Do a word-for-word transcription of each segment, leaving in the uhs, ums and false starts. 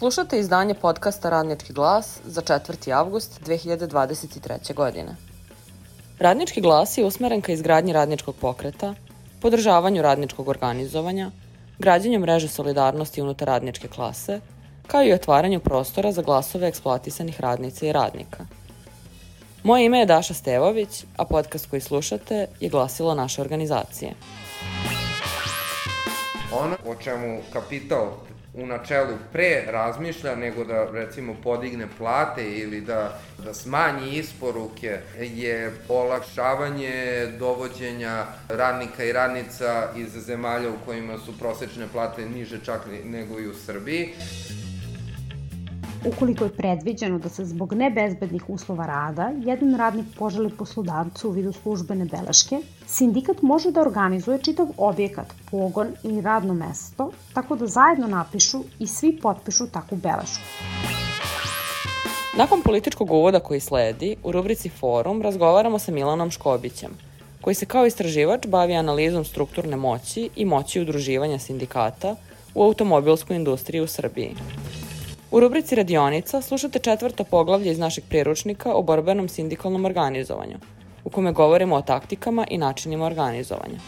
Slušate izdanje podcasta Radnički glas za četvrti avgust dve hiljade dvadeset treće. godine. Radnički glas je usmeren ka izgradnji radničkog pokreta, podržavanju radničkog organizovanja, građenju mreže solidarnosti unutar radničke klase, kao i otvaranju prostora za glasove eksploatisanih radnica i radnika. Moje ime je Daša Stevović, a podcast koji slušate je glasilo naše organizacije. Ono o čemu kapital u načelu pre razmišlja nego da recimo podigne plate ili da, da smanji isporuke je olakšavanje dovođenja radnika i radnica iz zemalja u kojima su prosečne plate niže čak nego i u Srbiji. Ukoliko je predviđeno da se zbog nebezbednih uslova rada jedan radnik poželi poslodavcu u vidu službene beleške, sindikat može da organizuje čitav objekat, pogon ili radno mesto, tako da zajedno napišu i svi potpišu takvu belešku. Nakon političkog uvoda koji sledi, u rubrici Forum razgovaramo sa Milanom Škobićem, koji se kao istraživač bavi analizom strukturne moći i moći udruživanja sindikata u automobilskoj industriji u Srbiji. U rubrici Radionica slušate četvrto poglavlje iz našeg priručnika o borbenom sindikalnom organizovanju, u kome govorimo o taktikama i načinima organizovanja.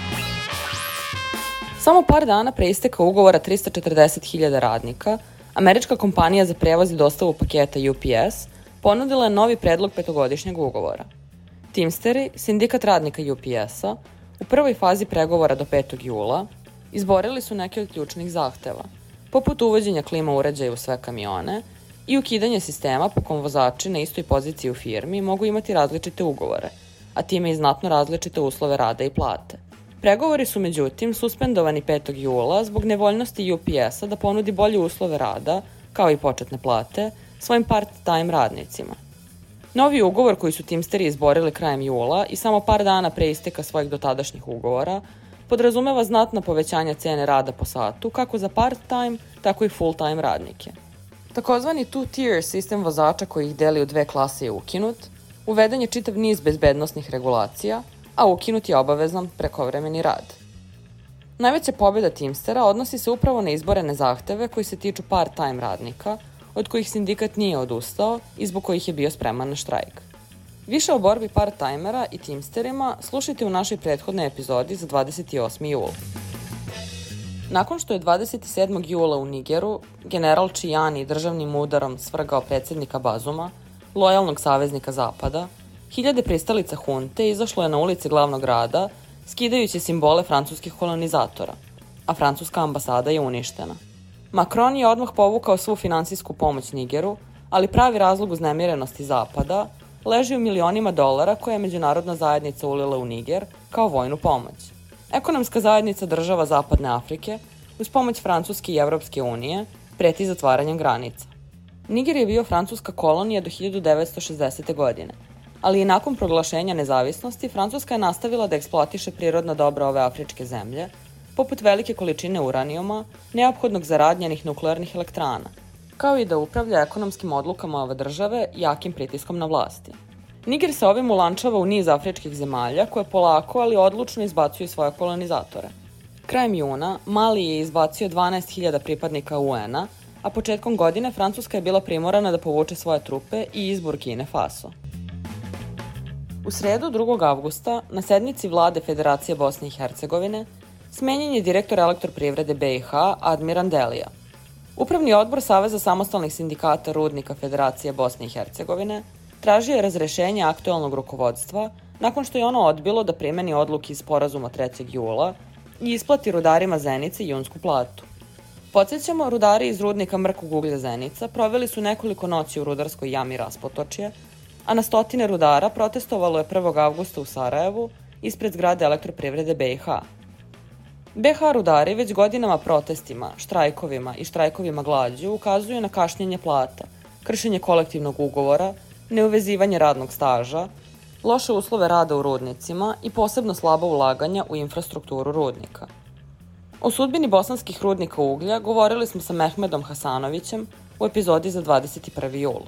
Samo par dana pre isteka ugovora trista četrdeset hiljada radnika, američka kompanija za prevoz i dostavu paketa U P S ponudila je novi predlog petogodišnjeg ugovora. Teamsteri, sindikat radnika U P S-a, u prvoj fazi pregovora do petog jula izborili su neke od ključnih zahteva, poput uvođenja klima uređaja u sve kamione i ukidanje sistema po kom vozači na istoj poziciji u firmi mogu imati različite ugovore, a time i znatno različite uslove rada i plate. Pregovori su međutim suspendovani petog jula zbog nevoljnosti U P S-a da ponudi bolje uslove rada, kao i početne plate, svojim part-time radnicima. Novi ugovor koji su Teamsteri izborili krajem jula i samo par dana pre isteka svojih dotadašnjih ugovora podrazumeva znatna povećanja cene rada po satu, kako za part-time, tako i full-time radnike. Takozvani two-tier sistem vozača koji ih deli u dve klase je ukinut, uveden je čitav niz bezbednosnih regulacija, a ukinut je obavezan prekovremeni rad. Najveća pobjeda Teamstera odnosi se upravo na izborene zahteve koji se tiču part-time radnika, od kojih sindikat nije odustao i zbog kojih je bio spreman na štrajk. Više o borbi part-timera i Teamsterima slušajte u našoj prethodnoj epizodi za dvadeset osmi jul. Nakon što je dvadeset sedmog jula u Nigeru general Čijani državnim udarom svrgao predsjednika Bazuma, lojalnog saveznika Zapada, hiljade pristalica hunte izašlo je na ulici glavnog grada skidajući simbole francuskih kolonizatora, a francuska ambasada je uništena. Macron je odmah povukao svu finansijsku pomoć Nigeru, ali pravi razlog uznemirenosti Zapada leži u milionima dolara koje je međunarodna zajednica ulila u Niger kao vojnu pomoć. Ekonomska zajednica država Zapadne Afrike, uz pomoć Francuske i Evropske unije, preti zatvaranjem granica. Niger je bio francuska kolonija do hiljadu devetsto šezdesete. godine, ali i nakon proglašenja nezavisnosti Francuska je nastavila da eksploatiše prirodna dobra ove afričke zemlje, poput velike količine uranijuma, neophodnog za rad njenih nuklearnih elektrana, kao i da upravlja ekonomskim odlukama ove države jakim pritiskom na vlasti. Niger se ovim ulančava u niz afričkih zemalja koje polako, ali odlučno izbacuju svoje kolonizatore. Krajem juna Mali je izbacio dvanaest hiljada pripadnika U N-a, a početkom godine Francuska je bila primorana da povuče svoje trupe i iz Burkine Faso. U sredu drugog avgusta na sednici vlade Federacije Bosne i Hercegovine smenjen je direktor Elektroprivrede B i H Admiran Delija. Upravni odbor Saveza samostalnih sindikata rudnika Federacije Bosne i Hercegovine tražio je razrešenje aktuelnog rukovodstva nakon što je ono odbilo da primeni odluke iz sporazuma trećeg jula i isplati rudarima Zenice junsku platu. Podsjećamo, rudari iz rudnika mrkog uglja Zenica proveli su nekoliko noći u rudarskoj jami Raspotočje, a na stotine rudara protestovalo je prvog avgusta u Sarajevu ispred zgrade Elektroprivrede B i H. B i H rudari već godinama protestima, štrajkovima i štrajkovima glađu ukazuju na kašnjenje plata, kršenje kolektivnog ugovora, neuvezivanje radnog staža, loše uslove rada u rudnicima i posebno slabo ulaganja u infrastrukturu rudnika. O sudbini bosanskih rudnika uglja govorili smo sa Mehmedom Hasanovićem u epizodi za dvadeset prvi jul.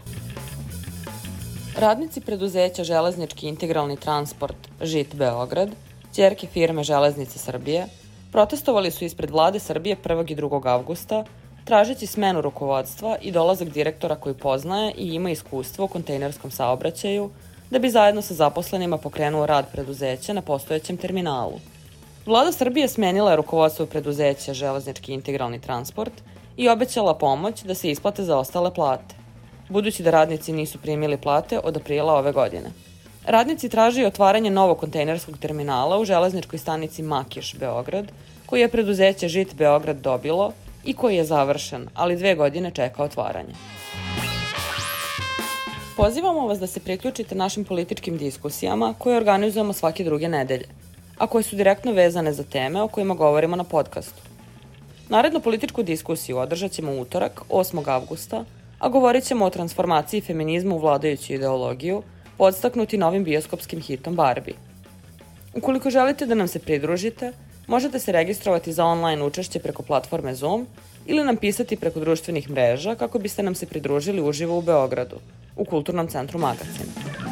Radnici preduzeća Železnički integralni transport Žit Beograd, ćerke firme Železnice Srbije, protestovali su ispred vlade Srbije prvog i drugog avgusta, tražeći smenu rukovodstva i dolazak direktora koji poznaje i ima iskustvo u kontejnerskom saobraćaju, da bi zajedno sa zaposlenima pokrenuo rad preduzeća na postojećem terminalu. Vlada Srbije smenila je rukovodstvo preduzeća Železnički integralni transport i obećala pomoć da se isplate zaostale plate, budući da radnici nisu primili plate od aprila ove godine. Radnici traže otvaranje novog kontejnerskog terminala u železničkoj stanici Makiš, Beograd, koji je preduzeće Žit Beograd dobilo i koji je završen, ali dve godine čeka otvaranje. Pozivamo vas da se priključite našim političkim diskusijama koje organizujemo svake druge nedelje, a koje su direktno vezane za teme o kojima govorimo na podcastu. Narednu političku diskusiju održat ćemo u utorak, osmog avgusta, a govorit ćemo o transformaciji feminizma u vladajuću ideologiju, podstaknuti novim bioskopskim hitom Barbie. Ukoliko želite da nam se pridružite, možete se registrovati za online učešće preko platforme Zoom ili nam pisati preko društvenih mreža kako biste nam se pridružili uživo u Beogradu, u Kulturnom centru Magacin.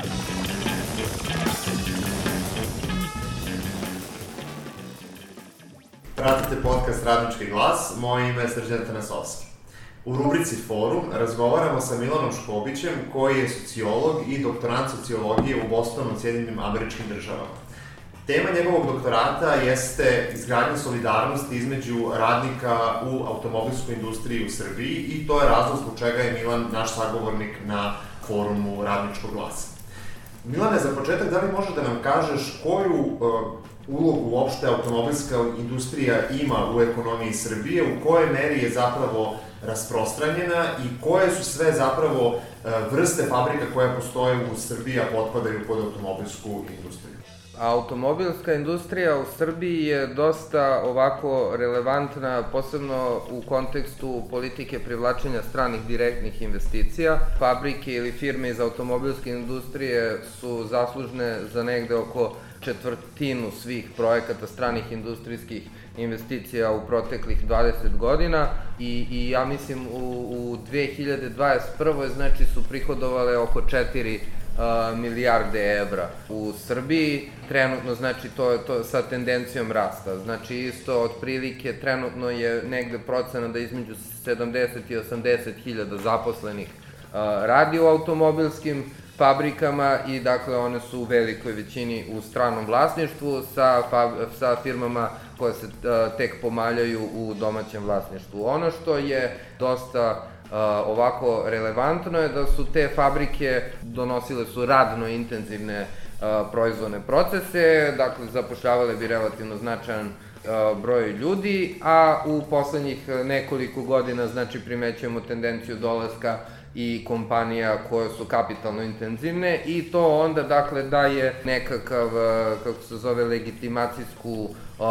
Pratite podcast Radnički glas, moje ime je Srđan Tanasovski. U rubrici Forum razgovaramo sa Milanom Škobićem, koji je sociolog i doktorant sociologije u Bostonu, Sjedinjenim Američkim Državama. Tema njegovog doktorata jeste izgradnja solidarnosti između radnika u automobilskoj industriji u Srbiji i to je razlog zbog čega je Milan naš sagovornik na forumu Radničkog glasa. Milane, za početak, da li možeš da nam kažeš koju uh, ulogu uopšte automobilska industrija ima u ekonomiji Srbije, u kojoj meri je zapravo rasprostranjena i koje su sve zapravo uh, vrste fabrika koje postoje u Srbiji, a potpadaju pod automobilsku industriju? Automobilska industrija u Srbiji je dosta ovako relevantna, posebno u kontekstu politike privlačenja stranih direktnih investicija. Fabrike ili firme iz automobilske industrije su zaslužne za negde oko četvrtinu svih projekata stranih industrijskih investicija u proteklih dvadeset godina i, i ja mislim u, u dve hiljade dvadeset prvoj znači su prihodovale oko četiri Uh, milijarde evra u Srbiji, trenutno znači to, to sa tendencijom rasta, znači isto otprilike trenutno je negde procena da između sedamdeset i osamdeset hiljada zaposlenih uh, radi u automobilskim fabrikama i dakle one su u velikoj većini u stranom vlasništvu sa, sa firmama koje se uh, tek pomaljaju u domaćem vlasništvu. Ono što je dosta Uh, ovako relevantno je da su te fabrike donosile su radno intenzivne uh, proizvodne procese, dakle zapošljavale bi relativno značajan uh, broj ljudi, a u poslednjih nekoliko godina znači primećujemo tendenciju dolaska i kompanija koje su kapitalno intenzivne i to onda dakle daje nekakav, kako se zove, legitimacijsku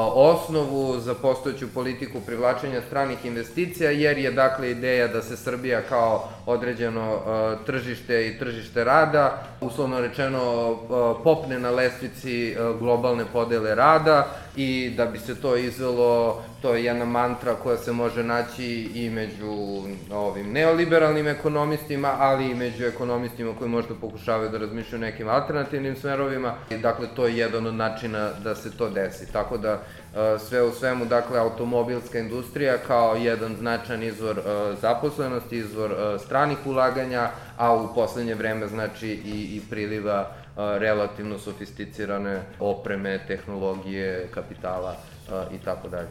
osnovu za postojeću politiku privlačenja stranih investicija, jer je dakle ideja da se Srbija kao određeno tržište i tržište rada, uslovno rečeno, popne na lestvici globalne podele rada i da bi se to izvelo, to je jedna mantra koja se može naći i među ovim neoliberalnim ekonomistima, ali i među ekonomistima koji možda pokušavaju da razmišljaju nekim alternativnim smerovima. I, dakle, to je jedan od načina da se to desi. Tako da, sve u svemu, dakle, automobilska industrija kao jedan značajan izvor zaposlenosti, izvor stranih ulaganja, a u poslednje vreme, znači, i, i priliva relativno sofisticirane opreme, tehnologije, kapitala i tako dalje.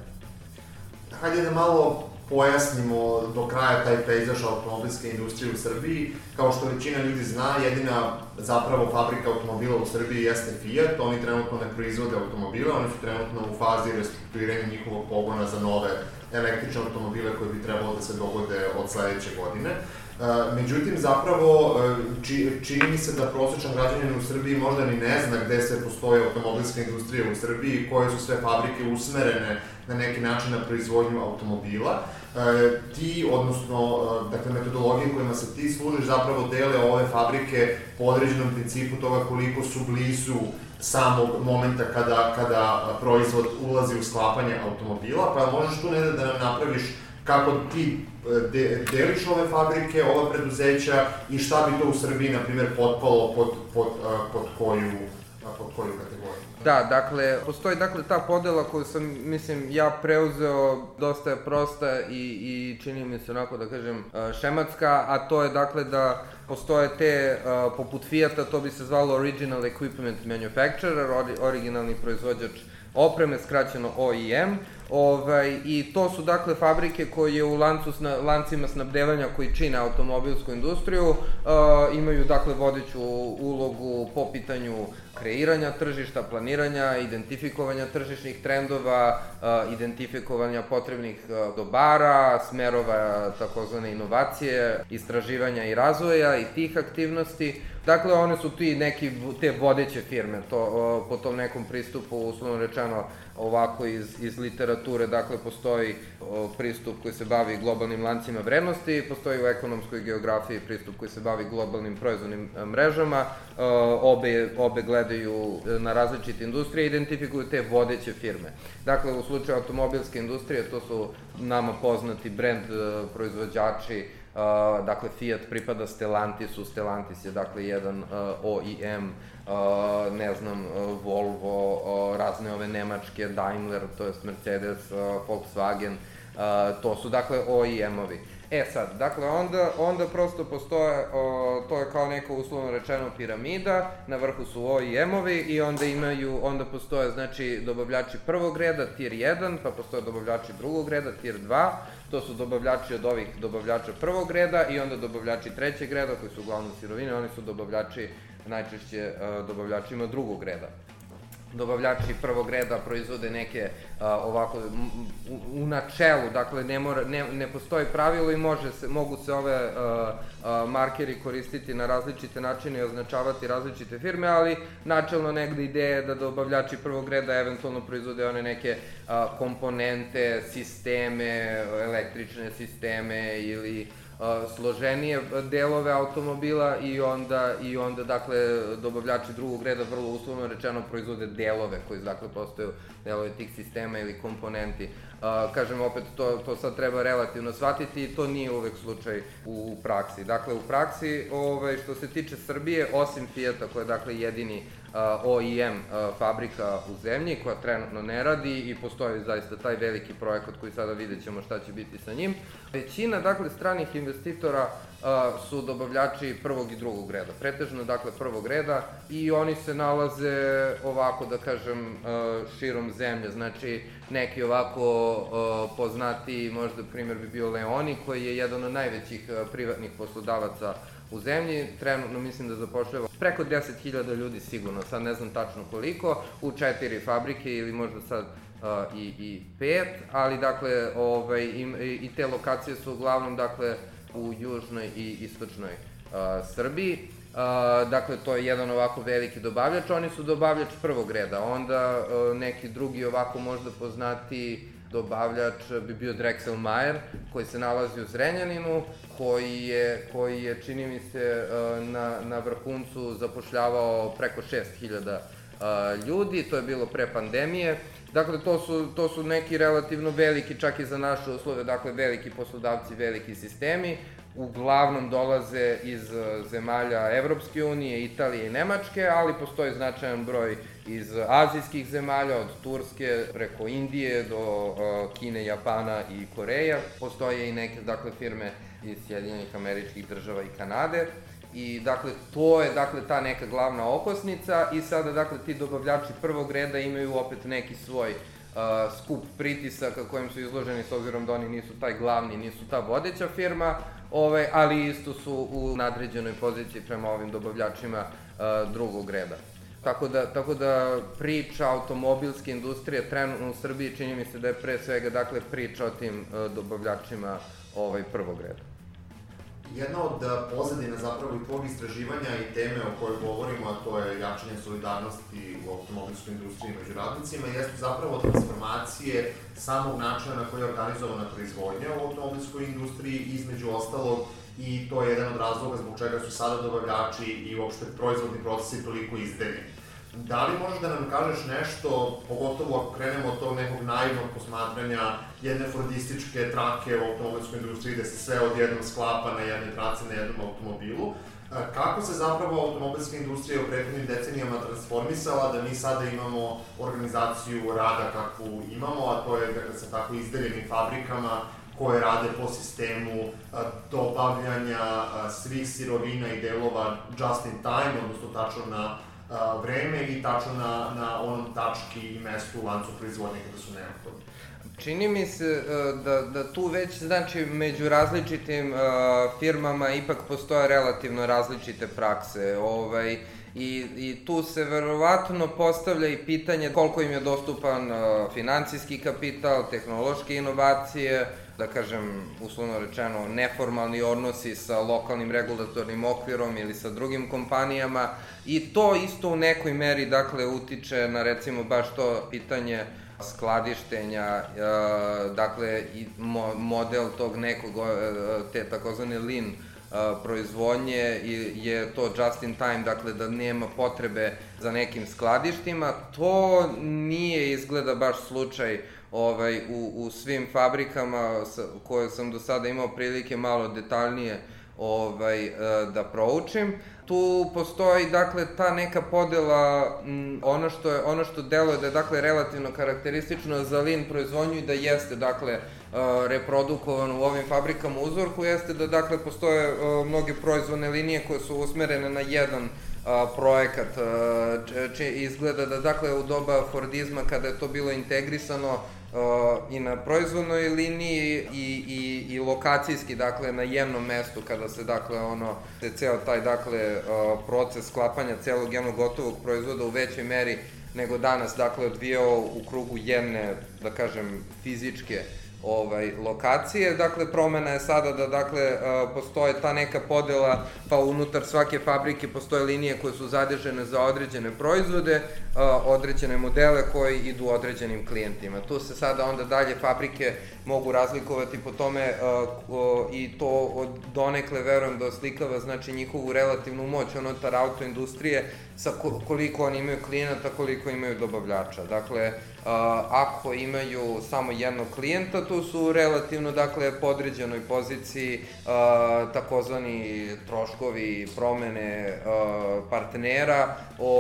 Hajde da malo pojasnimo do kraja taj pejzaž automobilske industrije u Srbiji. Kao što većina ljudi zna, jedina zapravo fabrika automobila u Srbiji jeste Fiat. Oni trenutno ne proizvode automobile, oni su trenutno u fazi restrukturiranja njihovog pogona za nove električne automobile koje bi trebalo da se dogode od sledeće godine. Međutim, zapravo, čini mi se da prosječan građanin u Srbiji možda ni ne zna gde sve postoje automobilska industrija u Srbiji, koje su sve fabrike usmerene na neki način na proizvodnju automobila. Ti, odnosno, dakle, metodologije kojima se ti služiš zapravo dele ove fabrike po određenom principu toga koliko su blizu samog momenta kada, kada proizvod ulazi u sklapanje automobila, pa možeš tu negde da nam napraviš kako ti de, deliš ove fabrike, ova preduzeća i šta bi to u Srbiji, na primjer, potpalo pod, pod, pod, koju, pod koju kategoriju? Da, dakle, postoji dakle ta podela koju sam, mislim, ja preuzeo, dosta je prosta i, i čini mi se onako da kažem šematska, a to je dakle da postoje te, uh, poput Fijata, to bi se zvalo Original Equipment Manufacturer, originalni proizvođač opreme, skraćeno O E M, ovaj, i to su dakle fabrike koje u lancu sna, lancima snabdevanja koji čine automobilsku industriju uh, imaju dakle vodeću ulogu po pitanju kreiranja tržišta, planiranja, identifikovanja tržišnih trendova, uh, identifikovanja potrebnih uh, dobara, smerova takozvane inovacije, istraživanja i razvoja i tih aktivnosti. Dakle, one su ti neki, te vodeće firme, to, uh, po tom nekom pristupu, uslovno rečeno, ovako iz, iz literature, dakle, postoji o, pristup koji se bavi globalnim lancima vrednosti, postoji u ekonomskoj geografiji pristup koji se bavi globalnim proizvodnim mrežama, o, obe, obe gledaju na različite industrije i identifikuju te vodeće firme. Dakle, u slučaju automobilske industrije, to su nama poznati brend proizvođači. Uh, dakle, Fiat pripada Stellantisu, Stellantis je dakle jedan uh, O E M, uh, ne znam, uh, Volvo, uh, razne ove nemačke, Daimler, to jest Mercedes, uh, Volkswagen, uh, to su dakle O E M-ovi. E sad, dakle, onda, onda prosto postoje, o, to je kao neka uslovno rečeno piramida, na vrhu su O E M-ovi i onda imaju, onda postoje, znači, dobavljači prvog reda, tier jedan, pa postoje dobavljači drugog reda, tier dva, to su dobavljači od ovih dobavljača prvog reda i onda dobavljači trećeg reda, koji su uglavnom sirovine, oni su dobavljači, najčešće dobavljačima drugog reda. Dobavljači prvog reda proizvode neke a, ovako u, u načelu, dakle ne, mora, ne, ne postoji pravilo i može se, mogu se ove a, a, markeri koristiti na različite načine i označavati različite firme, ali načelno negde ideja je da dobavljači prvog reda eventualno proizvode one neke a, komponente, sisteme, električne sisteme ili složenije delove automobila i onda, i onda dakle, dobavljači drugog reda vrlo uslovno rečeno proizvode delove koji, dakle, postaju delove tih sistema ili komponenti. Uh, kažem, opet, to, to sad treba relativno shvatiti i to nije uvek slučaj u praksi. Dakle, u praksi, ovaj, što se tiče Srbije, osim Fijata, koja je, dakle, jedini uh, O E M uh, fabrika u zemlji, koja trenutno ne radi i postoji zaista taj veliki projekat koji sada vidjet ćemo šta će biti sa njim, većina, dakle, stranih investitora uh, su dobavljači prvog i drugog reda. Pretežno, dakle, prvog reda i oni se nalaze ovako, da kažem, uh, širom zemlje. Znači, neki ovako uh, poznati, možda primjer bi bio Leoni, koji je jedan od najvećih uh, privatnih poslodavaca u zemlji. Trenutno mislim da zapošljava preko deset hiljada ljudi sigurno, sad ne znam tačno koliko, u četiri fabrike ili možda sad uh, i, i pet, ali dakle ovaj, i, i te lokacije su uglavnom dakle u južnoj i istočnoj uh, Srbiji. Uh, dakle, to je jedan ovako veliki dobavljač, oni su dobavljač prvog reda, onda uh, neki drugi ovako možda poznati dobavljač bi bio Drexel Meyer, koji se nalazi u Zrenjaninu, koji je, koji je čini mi se, uh, na, na vrhuncu zapošljavao preko šest hiljada uh, ljudi, to je bilo pre pandemije. Dakle, to su, to su neki relativno veliki, čak i za naše uslove, dakle, veliki poslodavci, veliki sistemi. Uglavnom dolaze iz zemalja Evropske unije, Italije i Nemačke, ali postoji značajan broj iz azijskih zemalja, od Turske preko Indije do uh, Kine, Japana i Koreja. Postoje i neke, dakle, firme iz Sjedinjenih Američkih Država i Kanade. I, dakle, to je, dakle, ta neka glavna okosnica i sada, dakle, ti dobavljači prvog reda imaju opet neki svoj uh, skup pritisaka kojim su izloženi, s obzirom da oni nisu taj glavni, nisu ta vodeća firma, ove, ali isto su u nadređenoj poziciji prema ovim dobavljačima uh, drugog reda. Tako da, tako da priča automobilske industrije trenutno u Srbiji čini mi se da je pre svega, dakle, priča o tim uh, dobavljačima ovaj, prvog reda. Jedna od pozadina zapravo i tvog istraživanja i teme o kojoj govorimo, a to je jačanje solidarnosti u automobilskoj industriji među radnicima, jeste zapravo transformacije samog načina na koji je organizovana proizvodnja u automobilskoj industriji, između ostalog, i to je jedan od razloga zbog čega su sada dobavljači i uopšte proizvodni procesi toliko izdeljeni. Da li možeš da nam kažeš nešto, pogotovo ako krenemo od tog nekog naivnog posmatranja jedne fordističke trake u automobilskoj industriji gde se sve odjednom sklapa na jednoj traci, na jednom automobilu, Kako se zapravo automobilska industrija u prethodnim decenijama transformisala da mi sada imamo organizaciju rada kakvu imamo, a to je dakle, sa tako izdeljenim fabrikama koje rade po sistemu dobavljanja svih sirovina i delova just in time, odnosno tačno na vreme i tačno na, na onom tački i mestu u lancu proizvodnje kada su neophodni. Čini mi se da, da tu već, znači, među različitim uh, firmama ipak postoje relativno različite prakse, ovaj, i, i tu se verovatno postavlja i pitanje koliko im je dostupan uh, financijski kapital, tehnološke inovacije, da kažem, uslovno rečeno, neformalni odnosi sa lokalnim regulatornim okvirom ili sa drugim kompanijama, i to isto u nekoj meri, dakle, utiče na, recimo, baš to pitanje skladištenja, dakle, i model tog nekog, te takozvane lean proizvodnje je to just in time, dakle, da nema potrebe za nekim skladištima. To nije izgleda baš slučaj ovaj, u, u svim fabrikama koje sam do sada imao prilike malo detaljnije ovaj, da proučim. Tu postoji, dakle, ta neka podela, m, ono što je, ono što deluje da je, dakle, relativno karakteristično za lean proizvodnju i da jeste, dakle, uh, reprodukovano u ovim fabrikama uzorku, jeste da, dakle, postoje uh, mnoge proizvodne linije koje su usmerene na jedan uh, projekat. Uh, či, izgleda da, dakle, u doba Fordizma, kada je to bilo integrisano, Uh, i na proizvodnoj liniji i, i, i lokacijski, dakle, na jednom mestu, kada se, dakle, ono, se ceo taj, dakle, uh, proces sklapanja celog jednog gotovog proizvoda u većoj meri nego danas, dakle, odvijao u krugu jedne, da kažem, fizičke ovaj, lokacije. Dakle, promena je sada da, dakle, postoje ta neka podela, pa unutar svake fabrike postoje linije koje su zadežene za određene proizvode, određene modele koji idu određenim klijentima. Tu se sada onda dalje fabrike mogu razlikovati po tome i to donekle, verujem, da oslikava, znači, njihovu relativnu moć unutar autoindustrije, sa koliko oni imaju klijenata, koliko imaju dobavljača. Dakle, ako imaju samo jednog klijenta, tu su relativno, dakle, podređenoj poziciji, takozvani troškovi promene partnera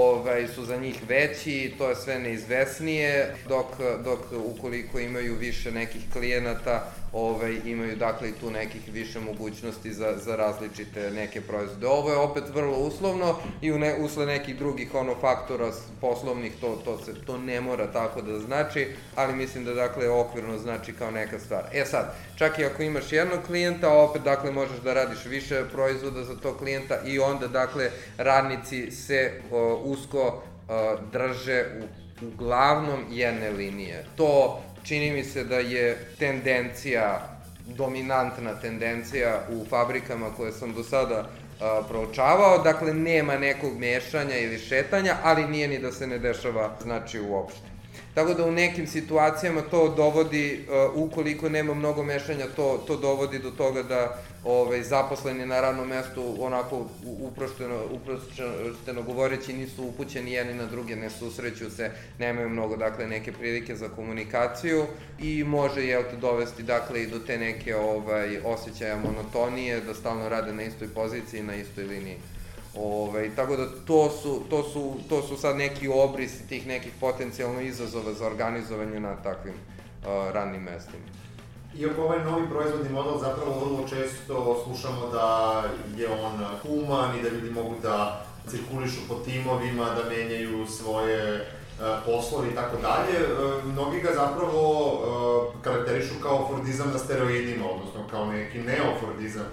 su za njih veći, to je sve neizvesnije, dok, dok ukoliko imaju više nekih klijenata, Ove, imaju, dakle, i tu nekih više mogućnosti za, za različite neke proizvode. Ovo je opet vrlo uslovno i u ne, usled nekih drugih ono faktora poslovnih, to, to, se, to ne mora tako da znači, ali mislim da, dakle, okvirno znači kao neka stvar. E sad, čak i ako imaš jednog klijenta, opet, dakle, možeš da radiš više proizvoda za tog klijenta i onda, dakle, radnici se o, usko o, drže u, uglavnom jedne linije. To čini mi se da je tendencija, dominantna tendencija u fabrikama koje sam do sada a, proučavao, dakle nema nekog mešanja ili šetanja, ali nije ni da se ne dešava, znači, uopšte. Tako da u nekim situacijama to dovodi, uh, ukoliko nema mnogo mešanja, to, to dovodi do toga da ovaj, zaposleni na radnom mestu, onako uprošteno, uprošteno govoreći, nisu upućeni jedni na druge, ne susreću se, nemaju mnogo, dakle, neke prilike za komunikaciju i može, jel te, dovesti, dakle, i do te neke ovaj, osjećaja monotonije, da stalno rade na istoj poziciji, na istoj liniji. Ove, tako da to su, to, su, to su sad neki obrisi tih nekih potencijalno izazova za organizovanje na takvim uh, radnim mestima. Iako ovaj novi proizvodni model zapravo vrlo često slušamo da je on human i da ljudi mogu da cirkulišu po timovima, da menjaju svoje uh, poslove i tako dalje, mnogi ga zapravo uh, karakterišu kao Fordizam na steroidima, odnosno kao neki neofordizam.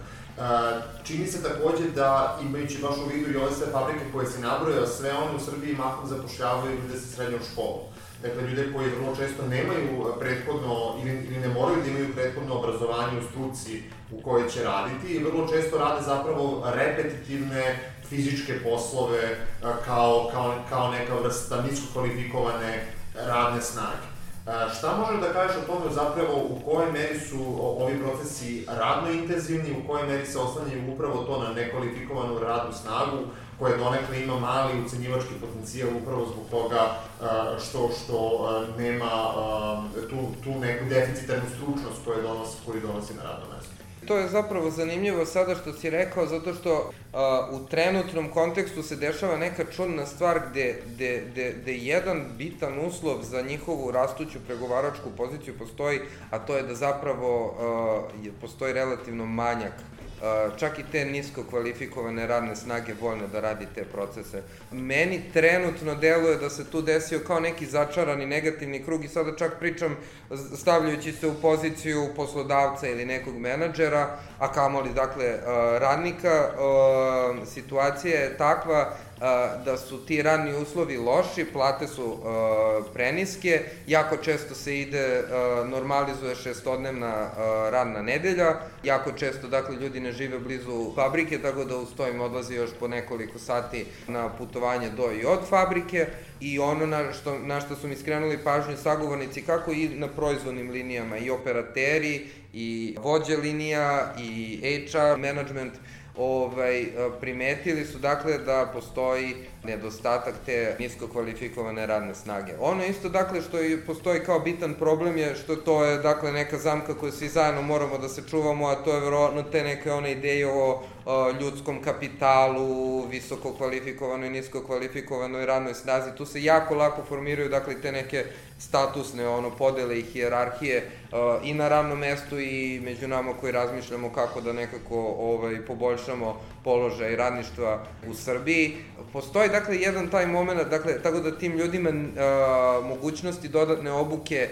Čini se takođe da, imajući baš u vidu i ove sve fabrike koje se nabrojaju, sve one u Srbiji mahom zapošljavaju ljude sa srednjom školom. Dakle, ljude koji vrlo često nemaju prethodno ili, ili ne moraju da imaju prethodno obrazovanje u struci u kojoj će raditi i vrlo često rade zapravo repetitivne fizičke poslove kao, kao, kao neka vrsta nisko kvalifikovane radne snage. Šta možeš da kažeš o tome zapravo u kojoj meri su ovi procesi radno intenzivni, u kojoj meri se oslanjaju upravo to na nekvalifikovanu radnu snagu koja donekle ima mali ucenjivački potencijal upravo zbog toga što, što nema tu, tu neku deficitarnu stručnost koju donosi, koju donosi na radno mesto? To je zapravo zanimljivo sada što si rekao, zato što a, u trenutnom kontekstu se dešava neka čudna stvar gde, gde, gde, gde jedan bitan uslov za njihovu rastuću pregovaračku poziciju postoji, a to je da zapravo a, postoji relativno manjak čak i te nisko kvalifikovane radne snage voljne da radi te procese. Meni trenutno deluje da se tu desio kao neki začarani negativni krug i sada čak pričam stavljajući se u poziciju poslodavca ili nekog menadžera, a kamoli, dakle, radnika. Situacija je takva da su ti radni uslovi loši, plate su preniske, jako često se ide, normalizuje šestodnevna radna nedelja, jako često, dakle, ljudi ne žive blizu fabrike, tako da uz to im odlazi još po nekoliko sati na putovanje do i od fabrike, i ono na što, na što su mi skrenuli pažnju sagovornici, kako i na proizvodnim linijama, i operateri, i vođe linija, i H R, management, Ovaj, primetili su, dakle, da postoji nedostatak te nisko kvalifikovane radne snage. Ono isto, dakle, što i postoji kao bitan problem je što to je, dakle, neka zamka koju svi zajedno moramo da se čuvamo, a to je verovatno te neke one ideje o, o ljudskom kapitalu, visoko kvalifikovanoj, nisko kvalifikovanoj radnoj snazi. Tu se jako lako formiraju, dakle, te neke statusne ono, podele i hijerarhije uh, i na radnom mestu i među nama koji razmišljamo kako da nekako ovaj, poboljšamo položaj radništva u Srbiji. Postoji, dakle, jedan taj moment, dakle, tako da tim ljudima uh, mogućnosti dodatne obuke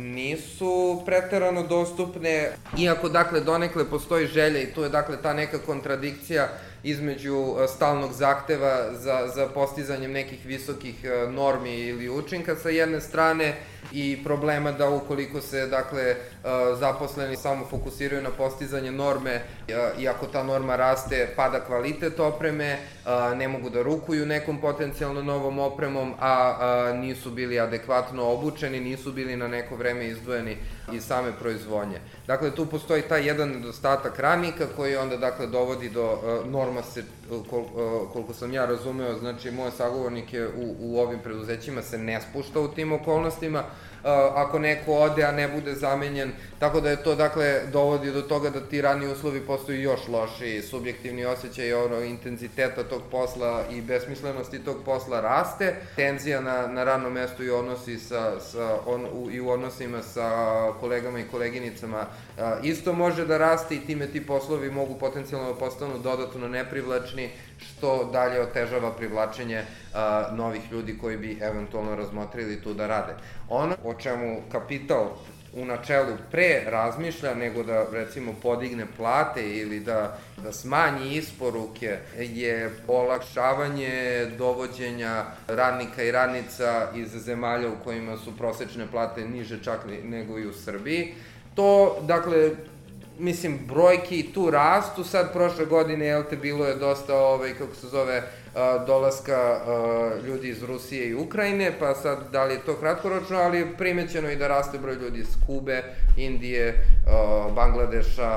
nisu preterano dostupne, iako, dakle, donekle postoji želja i tu je, dakle, ta neka kontradikcija između stalnog zahteva za, za postizanjem nekih visokih normi ili učinka sa jedne strane i problema da ukoliko se, dakle, zaposleni samo fokusiraju na postizanje norme i ako ta norma raste, pada kvalitet opreme, ne mogu da rukuju nekom potencijalno novom opremom, a nisu bili adekvatno obučeni, nisu bili na neko vreme izdvojeni iz same proizvodnje. Dakle, tu postoji taj jedan nedostatak radnika koji onda, dakle, dovodi do norma se, kol, koliko sam ja razumeo, znači, moje sagovornike u, u ovim preduzećima se ne spušta u tim okolnostima, ako neko ode, a ne bude zamenjen, tako da je to, dakle, dovodi do toga da ti radni uslovi postaju još loši, subjektivni osjećaj ono, intenziteta tog posla i besmislenosti tog posla raste, tenzija na, na radnom mestu i odnosi sa, sa, on, u, i u odnosima sa kolegama i koleginicama a, isto može da raste i time ti poslovi mogu potencijalno da postanu dodatno neprivlačni, što dalje otežava privlačenje a, novih ljudi koji bi eventualno razmotrili tu da rade. Ono o čemu kapital u načelu pre razmišlja nego da, recimo, podigne plate ili da, da smanji isporuke je olakšavanje dovođenja radnika i radnica iz zemalja u kojima su prosečne plate niže čak nego i u Srbiji. To, dakle, mislim, brojki tu rastu, sad prošle godine, jel te, bilo je dosta, ovaj, kako se zove, dolaska ljudi iz Rusije i Ukrajine, pa sad da li je to kratkoročno, ali je primećeno i da raste broj ljudi iz Kube, Indije, Bangladeša,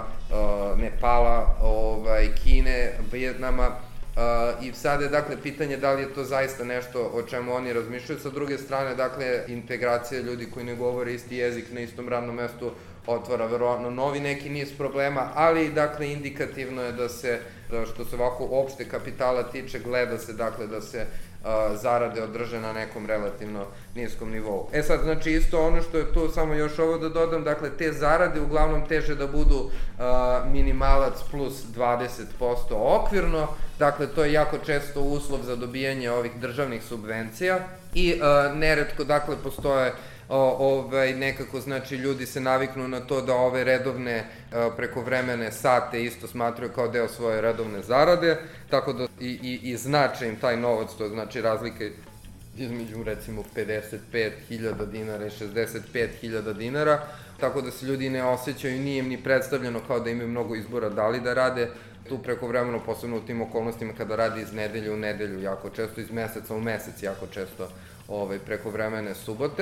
Nepala, ovaj, Kine, Vijetnama, i sad je, dakle, pitanje da li je to zaista nešto o čemu oni razmišljaju. Sa druge strane, dakle, integracija ljudi koji ne govore isti jezik na istom radnom mestu otvara verovatno novi neki niz problema, ali, dakle, indikativno je da se, da što se ovako opšte kapitala tiče, gleda se, dakle, da se a, zarade održe na nekom relativno niskom nivou. E sad, znači, isto ono što je tu, samo još ovo da dodam, dakle, te zarade uglavnom teže da budu a, minimalac plus dvadeset posto okvirno, dakle, to je jako često uslov za dobijanje ovih državnih subvencija i a, neretko, dakle, postoje O, ovaj, nekako, znači, ljudi se naviknu na to da ove redovne prekovremene sate isto smatraju kao deo svoje redovne zarade, tako da i, i, i znače im taj novac, to znači razlike između, recimo, pedeset pet hiljada dinara i šezdeset pet hiljada dinara, tako da se ljudi ne osjećaju, nije im ni predstavljeno kao da imaju mnogo izbora da li da rade tu prekovremeno, posebno u tim okolnostima kada radi iz nedelje u nedelju, jako često iz meseca u mesec, jako često ovaj, prekovremene subote.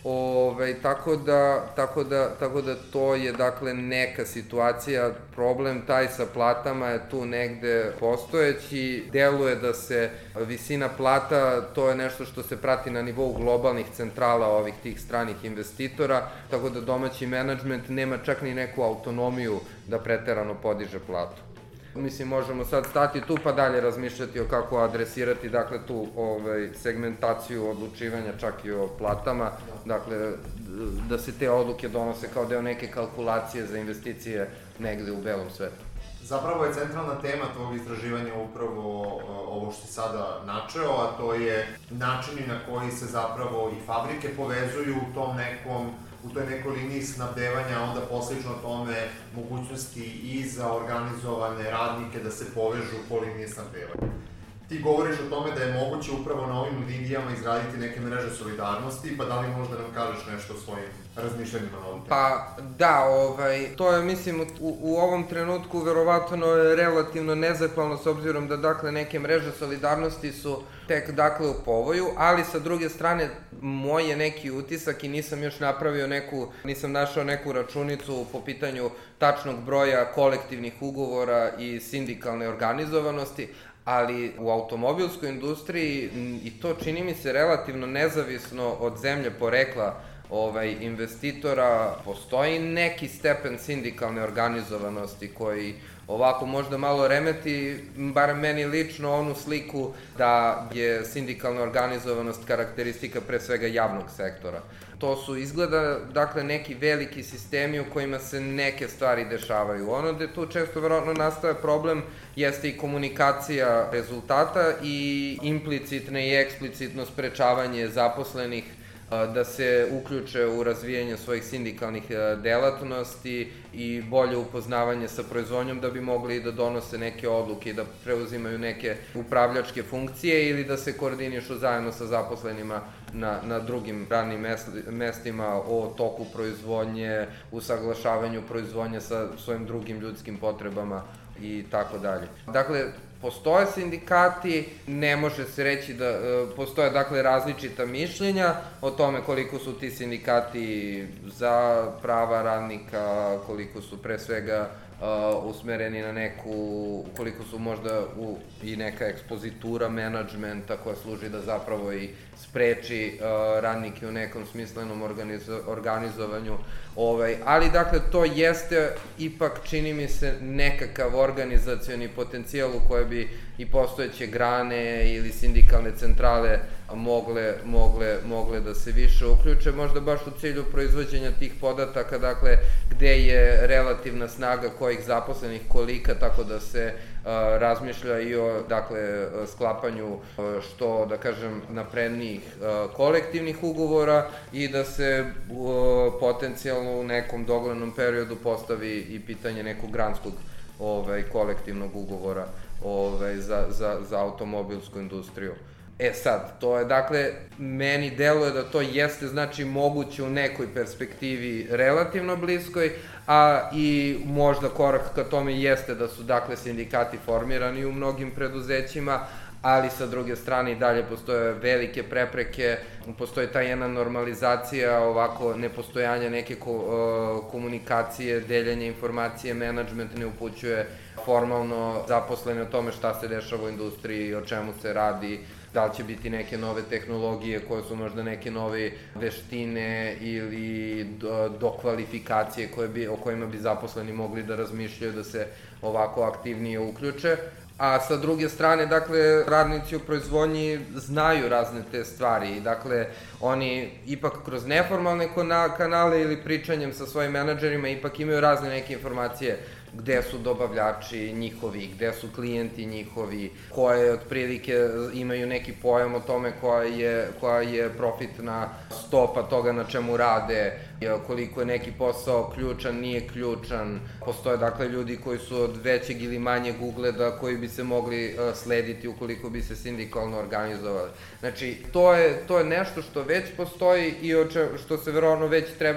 Ove, tako, da, tako, da, tako da to je dakle neka situacija, problem taj sa platama je tu negde postojeći, deluje da se visina plata, to je nešto što se prati na nivou globalnih centrala ovih tih stranih investitora, tako da domaći menadžment nema čak ni neku autonomiju da preterano podiže platu. Mislim, možemo sad stati tu pa dalje razmišljati o kako adresirati, dakle, tu ovaj, segmentaciju odlučivanja čak i o platama, dakle, da se te odluke donose kao deo neke kalkulacije za investicije negde u belom svetu. Zapravo je centralna tema tvog istraživanja upravo ovo što si sada načeo, a to je načini na koji se zapravo i fabrike povezuju u tom nekom u toj nekoj liniji snabdevanja, a onda poslično tome mogućnosti i za organizovane radnike da se povežu po liniji snabdevanja. Ti govoriš o tome da je moguće upravo na ovim linijama izgraditi neke mreže solidarnosti, pa da li možda nam kažeš nešto o svojim razmišljanjima na ovom temu? Pa da, ovaj, to je, mislim, u, u ovom trenutku verovatno je relativno nezahvalno s obzirom da, dakle, neke mreže solidarnosti su tek, dakle, u povoju, ali sa druge strane, moj je neki utisak i nisam još napravio neku, nisam našao neku računicu po pitanju tačnog broja kolektivnih ugovora i sindikalne organizovanosti, ali u automobilskoj industriji, i to čini mi se relativno nezavisno od zemlje porekla ovaj, investitora, postoji neki stepen sindikalne organizovanosti koji ovako možda malo remeti, bar meni lično, onu sliku da je sindikalna organizovanost karakteristika pre svega javnog sektora. To su izgleda, dakle, neki veliki sistemi u kojima se neke stvari dešavaju. Ono gde tu često verovatno nastaje problem jeste i komunikacija rezultata i implicitno i eksplicitno sprečavanje zaposlenih da se uključe u razvijanje svojih sindikalnih delatnosti i bolje upoznavanje sa proizvodnjom da bi mogli da donose neke odluke i da preuzimaju neke upravljačke funkcije ili da se koordinišu zajedno sa zaposlenima na, na drugim radnim mestima o toku proizvodnje, usaglašavanju proizvodnje sa svojim drugim ljudskim potrebama i tako dalje. Dakle, postoje sindikati, ne može se reći da postoje, dakle, različita mišljenja o tome koliko su ti sindikati za prava radnika, koliko su pre svega usmereni na neku, koliko su možda u, i neka ekspozitura menadžmenta koja služi da zapravo i spreči radnike u nekom smislenom organizovanju. Ovaj, ali, dakle, to jeste ipak, čini mi se, nekakav organizacioni potencijal u koje bi i postojeće grane ili sindikalne centrale mogle, mogle, mogle da se više uključe, možda baš u cilju proizvođenja tih podataka, dakle, gde je relativna snaga kojih zaposlenih kolika, tako da se a, razmišlja i o, dakle, sklapanju a, što, da kažem, naprednijih a, kolektivnih ugovora i da se a, potencijalno u nekom doglednom periodu postavi i pitanje nekog granskog ovaj, kolektivnog ugovora ovaj, za, za, za automobilsku industriju. E sad, to je, dakle, meni deluje da to jeste, znači, moguće u nekoj perspektivi relativno bliskoj, a i možda korak ka tome jeste da su, dakle, sindikati formirani u mnogim preduzećima, ali sa druge strane i dalje postoje velike prepreke, postoji ta jedna normalizacija, ovako, nepostojanja neke ko, uh, komunikacije, deljenja informacije, menadžment ne upućuje formalno zaposlene o tome šta se dešava u industriji, o čemu se radi, da li će biti neke nove tehnologije koje su možda neke nove veštine ili dokvalifikacije koje bi, o kojima bi zaposleni mogli da razmišljaju da se ovako aktivnije uključe. A sa druge strane, dakle, radnici u proizvodnji znaju razne te stvari i, dakle, oni ipak kroz neformalne kanale ili pričanjem sa svojim menadžerima ipak imaju razne neke informacije gde su dobavljači njihovi, gde su klijenti njihovi, koje otprilike imaju neki pojam o tome koja je, koja je profitna stopa toga na čemu rade, koliko je neki posao ključan, nije ključan. Postoje, dakle, ljudi koji su od većeg ili manjeg ugleda koji bi se mogli slediti ukoliko bi se sindikalno organizovali. Znači, to je, to je nešto što već postoji i što se verovatno već treba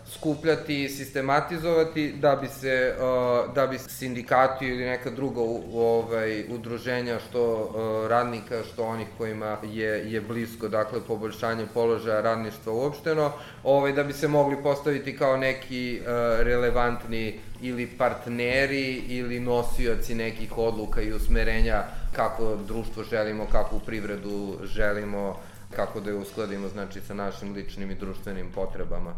skupljati i sistematizovati da bi se, da bi sindikati ili neka druga ovaj, udruženja što radnika, što onih kojima je, je blisko, dakle, poboljšanje položaja radništva uopšteno, ovaj, da bi se mogli postaviti kao neki relevantni ili partneri ili nosioci nekih odluka i usmerenja kako društvo želimo, kakvu privredu želimo, kako da je uskladimo, znači, sa našim ličnim i društvenim potrebama.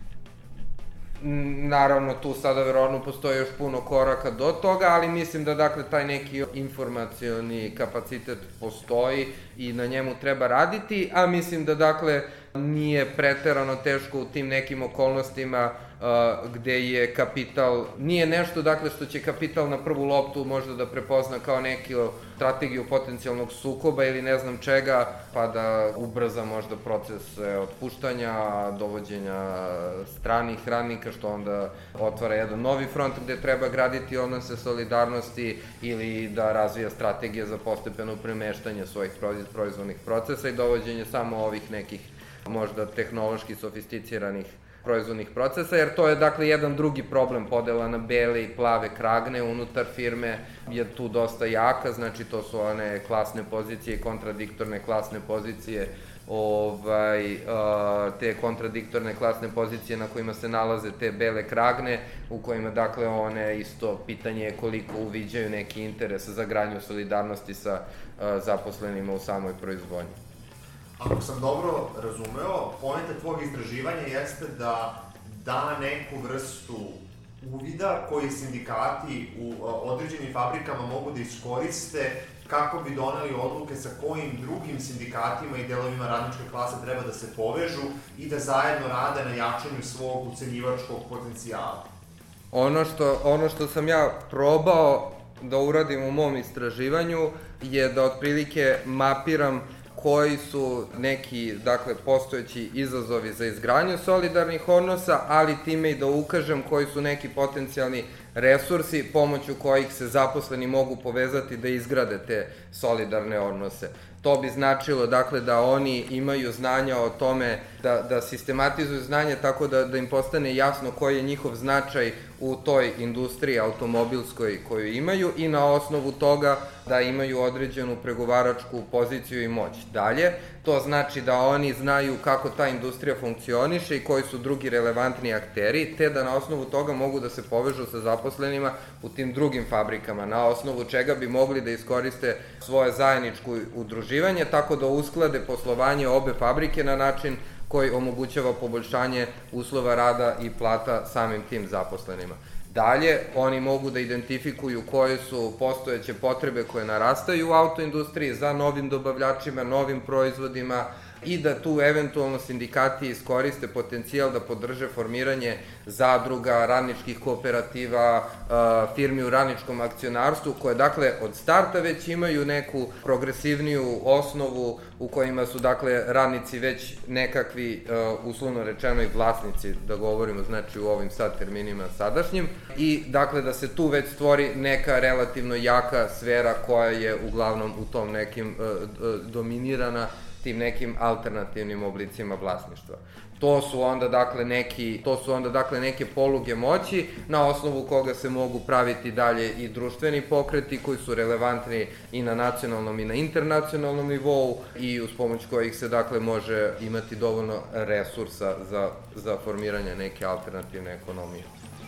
Naravno, tu sada verovatno postoji još puno koraka do toga, ali mislim da, dakle, taj neki informacioni kapacitet postoji i na njemu treba raditi, a mislim da, dakle, nije preterano teško u tim nekim okolnostima gde je kapital, nije nešto, dakle, što će kapital na prvu loptu možda da prepozna kao neku strategiju potencijalnog sukoba ili ne znam čega, pa da ubrza možda proces otpuštanja, dovođenja stranih radnika, što onda otvara jedan novi front gde treba graditi odnose solidarnosti ili da razvija strategije za postepeno premeštanje svojih proizvodnih procesa i dovođenje samo ovih nekih možda tehnološki sofisticiranih proizvodnih procesa, jer to je, dakle, jedan drugi problem, podela na bele i plave kragne unutar firme je tu dosta jaka, znači to su one klasne pozicije i kontradiktorne klasne pozicije, ovaj, te kontradiktorne klasne pozicije na kojima se nalaze te bele kragne, u kojima, dakle, one isto pitanje je koliko uviđaju neki interes za gradnju solidarnosti sa zaposlenima u samoj proizvodnji. Ako sam dobro razumeo, poenta tvojeg istraživanja jeste da da neku vrstu uvida koji sindikati u određenim fabrikama mogu da iskoriste kako bi doneli odluke sa kojim drugim sindikatima i delovima radničke klase treba da se povežu i da zajedno rade na jačanju svog ucenjivačkog potencijala. Ono što, ono što sam ja probao da uradim u mom istraživanju je da otprilike mapiram koji su neki, dakle, postojeći izazovi za izgradnju solidarnih odnosa, ali time i da ukažem koji su neki potencijalni resursi pomoću kojih se zaposleni mogu povezati da izgrade te solidarne odnose. To bi značilo, dakle, da oni imaju znanja o tome, da, da sistematizuju znanje tako da, da im postane jasno koji je njihov značaj u toj industriji automobilskoj koju imaju i na osnovu toga da imaju određenu pregovaračku poziciju i moć. Dalje, to znači da oni znaju kako ta industrija funkcioniše i koji su drugi relevantni akteri, te da na osnovu toga mogu da se povežu sa zaposlenima u tim drugim fabrikama, na osnovu čega bi mogli da iskoriste svoje zajedničko udruživanje, tako da usklade poslovanje obe fabrike na način koji omogućava poboljšanje uslova rada i plata samim tim zaposlenima. Dalje, oni mogu da identifikuju koje su postojeće potrebe koje narastaju u autoindustriji za novim dobavljačima, novim proizvodima i da tu eventualno sindikati iskoriste potencijal da podrže formiranje zadruga, radničkih kooperativa, firmi u radničkom akcionarstvu, koje, dakle, od starta već imaju neku progresivniju osnovu u kojima su, dakle, radnici već nekakvi, uslovno rečeno, i vlasnici, da govorimo, znači, u ovim sad terminima sadašnjim, i, dakle, da se tu već stvori neka relativno jaka sfera koja je uglavnom u tom nekim dominirana tim nekim alternativnim oblicima vlasništva. To su onda, dakle, neki, to su onda, dakle, neke poluge moći na osnovu koga se mogu praviti dalje i društveni pokreti koji su relevantni i na nacionalnom i na internacionalnom nivou i uz pomoć kojih se, dakle, može imati dovoljno resursa za, za formiranje neke alternativne ekonomije.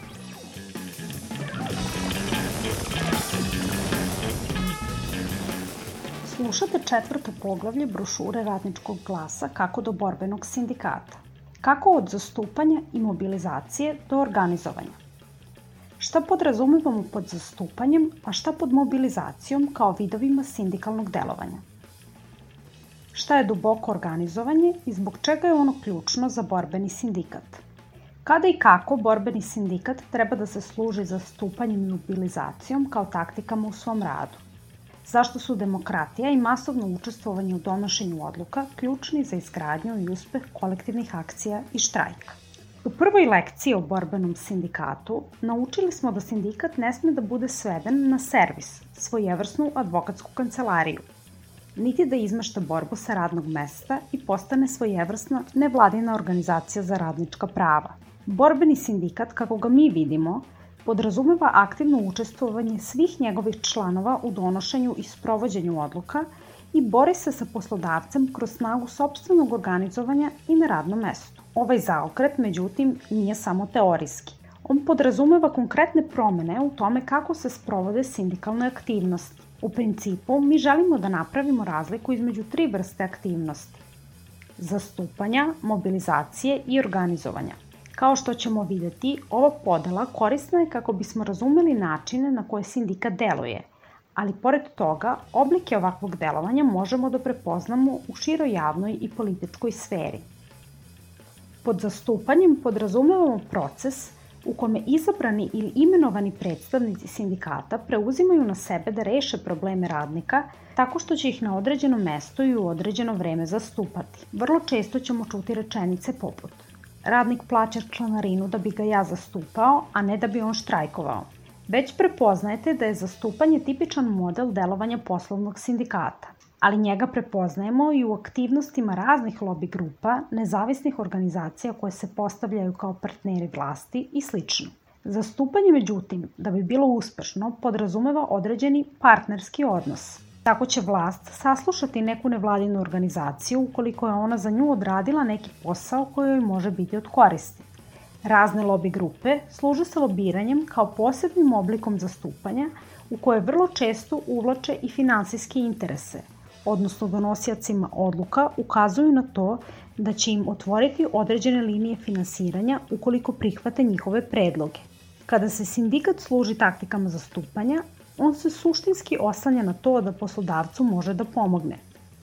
Slušate četvrto poglavlje brošure Radničkog glasa Kako do borbenog sindikata. Kako od zastupanja i mobilizacije do organizovanja. Šta podrazumevamo pod zastupanjem, a šta pod mobilizacijom kao vidovima sindikalnog delovanja? Šta je duboko organizovanje i zbog čega je ono ključno za borbeni sindikat? Kada i kako borbeni sindikat treba da se služi zastupanjem i mobilizacijom kao taktikama u svom radu? Zašto su demokratija i masovno učestvovanje u donošenju odluka ključni za izgradnju i uspeh kolektivnih akcija i štrajka? U prvoj lekciji o borbenom sindikatu naučili smo da sindikat ne sme da bude sveden na servis, svojevrsnu advokatsku kancelariju, niti da izmešta borbu sa radnog mesta i postane svojevrsna nevladina organizacija za radnička prava. Borbeni sindikat, kako ga mi vidimo, podrazumeva aktivno učestvovanje svih njegovih članova u donošenju i sprovođenju odluka i bori se sa poslodavcem kroz snagu sopstvenog organizovanja i na radnom mestu. Ovaj zaokret, međutim, nije samo teorijski. On podrazumeva konkretne promene u tome kako se sprovode sindikalne aktivnosti. U principu, mi želimo da napravimo razliku između tri vrste aktivnosti: zastupanja, mobilizacije i organizovanja. Kao što ćemo videti, ova podela korisna je kako bismo razumeli načine na koje sindikat deluje, ali pored toga, oblike ovakvog delovanja možemo da prepoznamo u široj javnoj i političkoj sferi. Pod zastupanjem podrazumevamo proces u kome izabrani ili imenovani predstavnici sindikata preuzimaju na sebe da reše probleme radnika tako što će ih na određeno mesto i u određeno vreme zastupati. Vrlo često ćemo čuti rečenice poput: radnik plaća članarinu da bi ga ja zastupao, a ne da bi on štrajkovao. Već prepoznajete da je zastupanje tipičan model delovanja poslovnog sindikata, ali njega prepoznajemo i u aktivnostima raznih lobby grupa, nezavisnih organizacija koje se postavljaju kao partneri vlasti i slično. Zastupanje, međutim, da bi bilo uspešno, podrazumeva određeni partnerski odnos. Tako će vlast saslušati neku nevladinu organizaciju ukoliko je ona za nju odradila neki posao koji joj može biti od koristi. Razne lobby grupe služe se lobiranjem kao posebnim oblikom zastupanja u koje vrlo često uvlače i finansijske interese, odnosno donosiocima odluka ukazuju na to da će im otvoriti određene linije finansiranja ukoliko prihvate njihove predloge. Kada se sindikat služi taktikama zastupanja, on se suštinski oslanja na to da poslodavcu može da pomogne.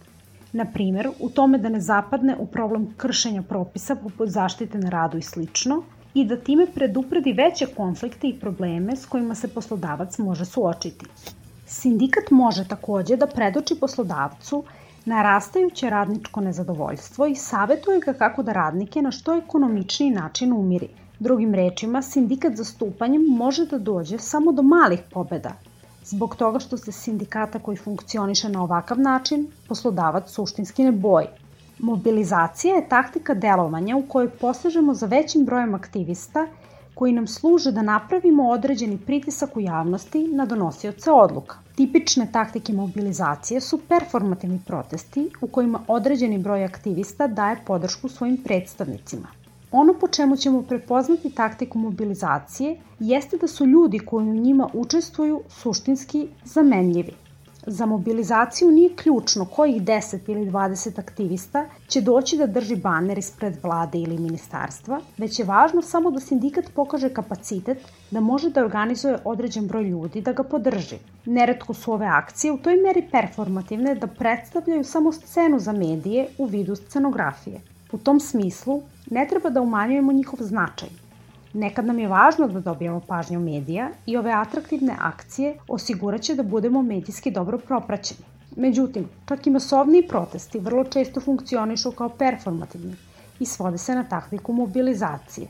Na primjer, u tome da ne zapadne u problem kršenja propisa poput zaštite na radu i slično, i da time predupredi veće konflikte i probleme s kojima se poslodavac može suočiti. Sindikat može takođe da predoči poslodavcu narastajuće radničko nezadovoljstvo i savetuje ga kako da radnike na što ekonomičniji način umiri. Drugim rečima, sindikat zastupanjem može da dođe samo do malih pobeda, zbog toga što se sindikata koji funkcioniše na ovakav način poslodavac suštinski ne boji. Mobilizacija je taktika delovanja u kojoj posežemo za većim brojem aktivista koji nam služe da napravimo određeni pritisak u javnosti na donosioce odluka. Tipične taktike mobilizacije su performativni protesti u kojima određeni broj aktivista daje podršku svojim predstavnicima. Ono po čemu ćemo prepoznati taktiku mobilizacije jeste da su ljudi koji u njima učestvuju suštinski zamenljivi. Za mobilizaciju nije ključno kojih deset ili dvadeset aktivista će doći da drži baner ispred vlade ili ministarstva, već je važno samo da sindikat pokaže kapacitet da može da organizuje određen broj ljudi da ga podrži. Neretko su ove akcije u toj meri performativne da predstavljaju samo scenu za medije u vidu scenografije. U tom smislu, ne treba da umanjujemo njihov značaj. Nekad nam je važno da dobijemo pažnju medija i ove atraktivne akcije osigurat će da budemo medijski dobro propraćeni. Međutim, čak i masovniji protesti vrlo često funkcionišu kao performativni i svode se na taktiku mobilizacije.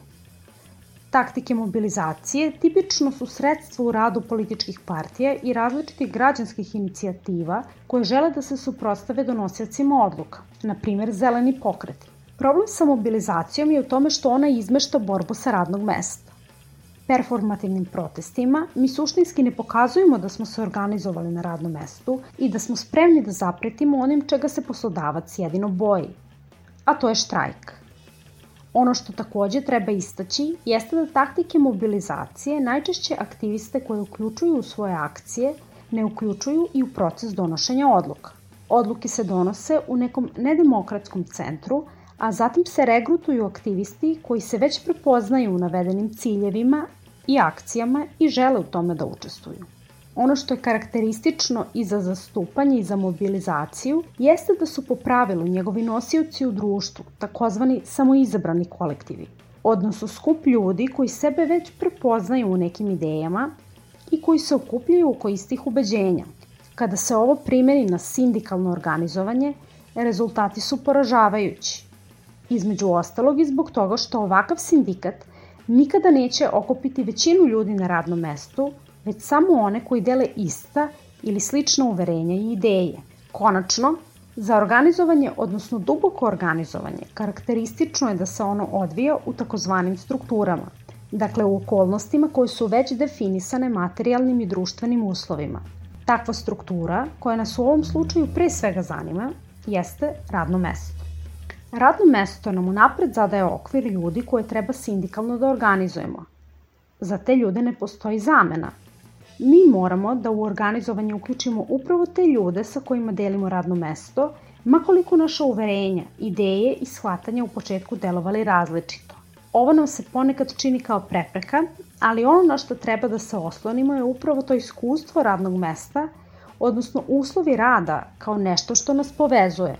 Taktike mobilizacije tipično su sredstvo u radu političkih partija i različitih građanskih inicijativa koje žele da se suprotstave donosiocima odluka, na primjer zeleni pokreti. Problem sa mobilizacijom je u tome što ona izmešta borbu sa radnog mesta. Performativnim protestima mi suštinski ne pokazujemo da smo se organizovali na radnom mestu i da smo spremni da zapretimo onim čega se poslodavac jedino boji, a to je štrajk. Ono što takođe treba istaći jeste da taktike mobilizacije najčešće aktiviste koje uključuju u svoje akcije ne uključuju i u proces donošenja odluka. Odluke se donose u nekom nedemokratskom centru, a zatim se regrutuju aktivisti koji se već prepoznaju u navedenim ciljevima i akcijama i žele u tome da učestvuju. Ono što je karakteristično i za zastupanje i za mobilizaciju jeste da su po pravilu njegovi nosioci u društvu, takozvani samoizabrani kolektivi, odnosno skup ljudi koji sebe već prepoznaju u nekim idejama i koji se okupljaju oko istih ubeđenja. Kada se ovo primeni na sindikalno organizovanje, rezultati su poražavajući. Između ostalog i zbog toga što ovakav sindikat nikada neće okupiti većinu ljudi na radnom mestu, već samo one koji dele ista ili slična uverenja i ideje. Konačno, Za organizovanje, odnosno duboko organizovanje, karakteristično je da se ono odvija u takozvanim strukturama, dakle u okolnostima koje su već definisane materijalnim i društvenim uslovima. Takva struktura, koja nas u ovom slučaju pre svega zanima, jeste radno mesto. Radno mesto nam unapred zadaje okvir ljudi koje treba sindikalno da organizujemo. Za te ljude ne postoji zamena. Mi moramo da u organizovanje uključimo upravo te ljude sa kojima delimo radno mesto, makoliko naša uverenja, ideje i shvatanja u početku delovali različito. Ovo nam se ponekad čini kao prepreka, ali ono na što treba da se oslonimo je upravo to iskustvo radnog mesta, odnosno uslovi rada kao nešto što nas povezuje.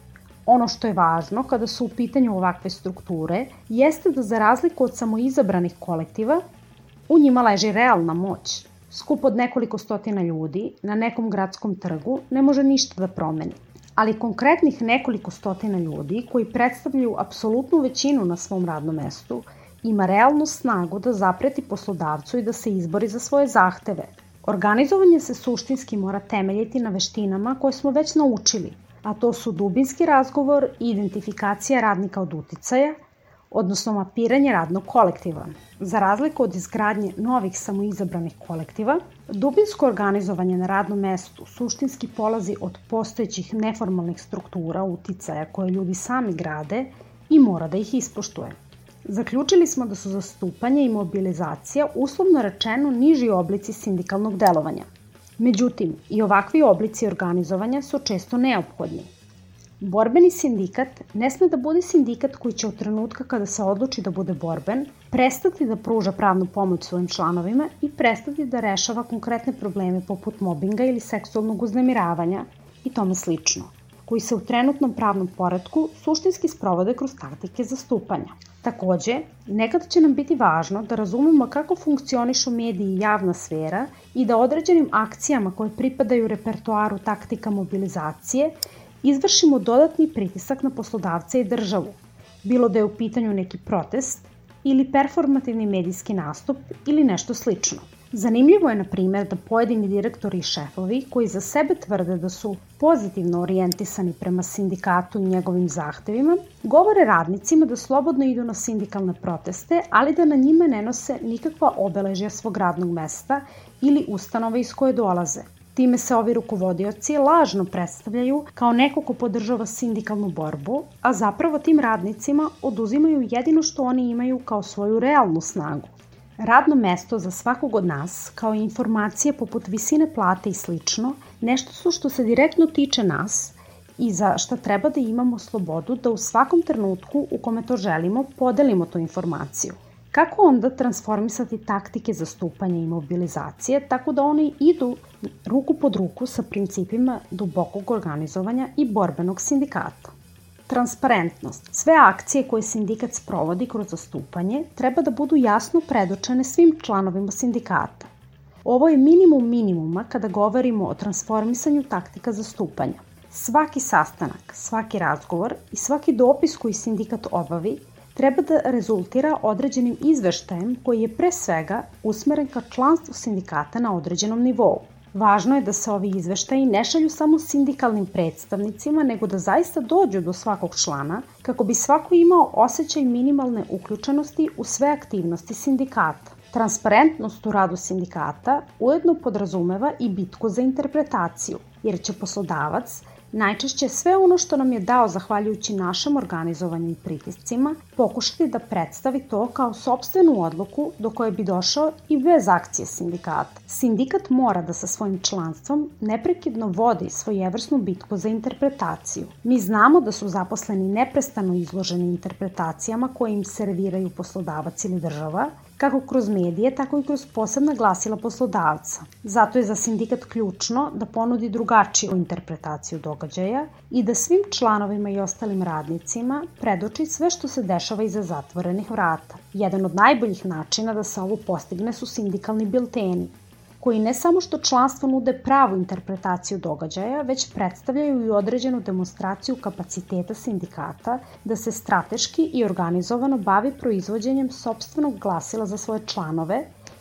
Ono što je važno kada su u pitanju ovakve strukture jeste da za razliku od samoizabranih kolektiva, u njima leži realna moć. Skup od nekoliko stotina ljudi na nekom gradskom trgu ne može ništa da promeni. Ali konkretnih nekoliko stotina ljudi koji predstavljaju apsolutnu većinu na svom radnom mestu ima realnu snagu da zapreti poslodavcu i da se izbori za svoje zahteve. Organizovanje se suštinski mora temeljiti na veštinama koje smo već naučili, a to su dubinski razgovor i identifikacija radnika od uticaja, odnosno mapiranje radnog kolektiva. Za razliku od izgradnje novih samoizabranih kolektiva, dubinsko organizovanje na radnom mestu suštinski polazi od postojećih neformalnih struktura uticaja koje ljudi sami grade i mora da ih ispoštuje. Zaključili smo da su zastupanje i mobilizacija uslovno rečeno niži oblici sindikalnog delovanja. Međutim, i ovakvi oblici organizovanja su često neophodni. Borbeni sindikat ne sme da bude sindikat koji će od trenutka kada se odluči da bude borben, prestati da pruža pravnu pomoć svojim članovima i prestati da rešava konkretne probleme poput mobinga ili seksualnog uznemiravanja i tome slično, koji se u trenutnom pravnom poretku suštinski sprovode kroz taktike zastupanja. Takođe, nekad će nam biti važno da razumemo kako funkcionišu mediji i javna sfera i da određenim akcijama koje pripadaju repertoaru taktika mobilizacije izvršimo dodatni pritisak na poslodavce i državu, bilo da je u pitanju neki protest ili performativni medijski nastup ili nešto slično. Zanimljivo je, na primjer, da pojedini direktori i šefovi koji za sebe tvrde da su pozitivno orijentisani prema sindikatu i njegovim zahtevima, govore radnicima da slobodno idu na sindikalne proteste, ali da na njima ne nose nikakva obeležja svog radnog mesta ili ustanove iz koje dolaze. Time se ovi rukovodioci lažno predstavljaju kao neko ko podržava sindikalnu borbu, a zapravo tim radnicima oduzimaju jedino što oni imaju kao svoju realnu snagu. Radno mesto za svakog od nas, kao i informacije poput visine plate i slično, nešto su što se direktno tiče nas i za šta treba da imamo slobodu da u svakom trenutku u kome to želimo podelimo tu informaciju. Kako onda transformisati taktike zastupanja i mobilizacije tako da one idu ruku pod ruku sa principima dubokog organizovanja i borbenog sindikata? Transparentnost. Sve akcije koje sindikat sprovodi kroz zastupanje treba da budu jasno predočene svim članovima sindikata. Ovo je minimum minimuma kada govorimo o transformisanju taktika zastupanja. Svaki sastanak, svaki razgovor i svaki dopis koji sindikat obavi treba da rezultira određenim izveštajem koji je pre svega usmeren ka članstvu sindikata na određenom nivou. Važno je da se ovi izveštaji ne šalju samo sindikalnim predstavnicima, nego da zaista dođu do svakog člana kako bi svako imao osjećaj minimalne uključenosti u sve aktivnosti sindikata. Transparentnost u radu sindikata ujedno podrazumeva i bitku za interpretaciju, jer će poslodavac najčešće sve ono što nam je dao zahvaljujući našem organizovanju i pritiscima pokušati da predstavi to kao sopstvenu odluku do koje bi došao i bez akcije sindikata. Sindikat mora da sa svojim članstvom neprekidno vodi svojevrsnu bitku za interpretaciju. Mi znamo da su zaposleni neprestano izloženi interpretacijama koje im serviraju poslodavac ili država, kako kroz medije, tako i kroz posebna glasila poslodavca. Zato je za sindikat ključno da ponudi drugačiju interpretaciju događaja i da svim članovima i ostalim radnicima predoči sve što se dešava iza zatvorenih vrata. Jedan od najboljih načina da se ovo postigne su sindikalni bilteni, koji ne samo što članstvo nude pravu interpretaciju događaja, već predstavljaju i određenu demonstraciju kapaciteta sindikata da se strateški i organizovano bavi proizvođenjem sopstvenog glasila za svoje članove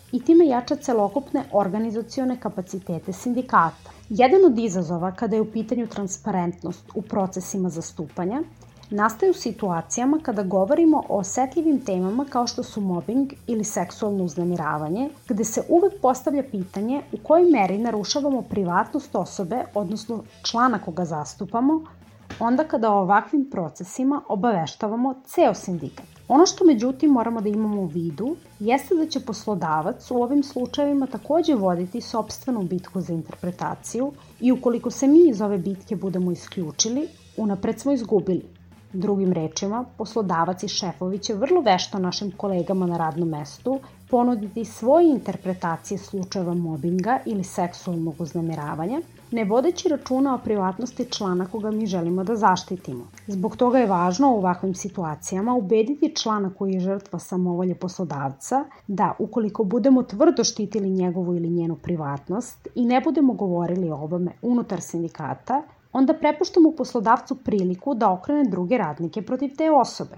i time jača celokupne organizacione kapacitete sindikata. Jedan od izazova kada je u pitanju transparentnost u procesima zastupanja nastaje u situacijama kada govorimo o osetljivim temama kao što su mobing ili seksualno uznemiravanje, gde se uvek postavlja pitanje u kojoj meri narušavamo privatnost osobe, odnosno člana koga zastupamo, onda kada o ovakvim procesima obaveštavamo ceo sindikat. Ono što međutim moramo da imamo u vidu jeste da će poslodavac u ovim slučajevima takođe voditi sopstvenu bitku za interpretaciju i ukoliko se mi iz ove bitke budemo isključili, unapred smo izgubili. Drugim rečima, poslodavac i šefovi će vrlo vešto našim kolegama na radnom mestu ponuditi svoje interpretacije slučajeva mobinga ili seksualnog uznemiravanja, ne vodeći računa o privatnosti člana koga mi želimo da zaštitimo. Zbog toga je važno u ovakvim situacijama ubediti člana koji je žrtva samovolje poslodavca da, ukoliko budemo tvrdo štitili njegovu ili njenu privatnost i ne budemo govorili o ovome unutar sindikata, onda prepuštamo poslodavcu priliku da okrene druge radnike protiv te osobe.